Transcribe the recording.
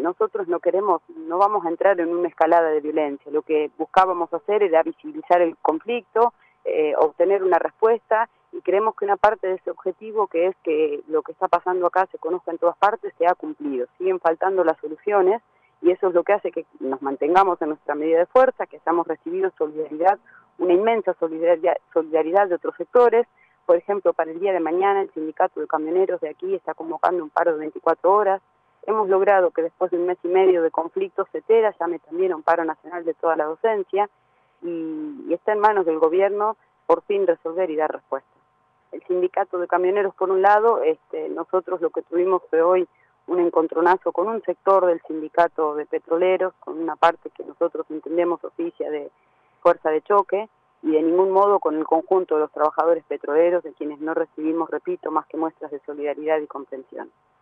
nosotros no vamos a entrar en una escalada de violencia. Lo que buscábamos hacer era visibilizar el conflicto, obtener una respuesta, y creemos que una parte de ese objetivo, que es que lo que está pasando acá se conozca en todas partes, se ha cumplido. Siguen faltando las soluciones, y eso es lo que hace que nos mantengamos en nuestra medida de fuerza, que hayamos recibido solidaridad, una inmensa solidaridad de otros sectores. Por ejemplo, para el día de mañana el sindicato de camioneros de aquí está convocando un paro de 24 horas. Hemos logrado que después de un mes y medio de conflicto CETERA llame también a un paro nacional de toda la docencia, y está en manos del gobierno por fin resolver y dar respuesta. El sindicato de camioneros, por un lado, nosotros lo que tuvimos fue hoy un encontronazo con un sector del sindicato de petroleros, con una parte que nosotros entendemos oficia de fuerza de choque, y de ningún modo con el conjunto de los trabajadores petroleros, de quienes no recibimos, repito, más que muestras de solidaridad y comprensión.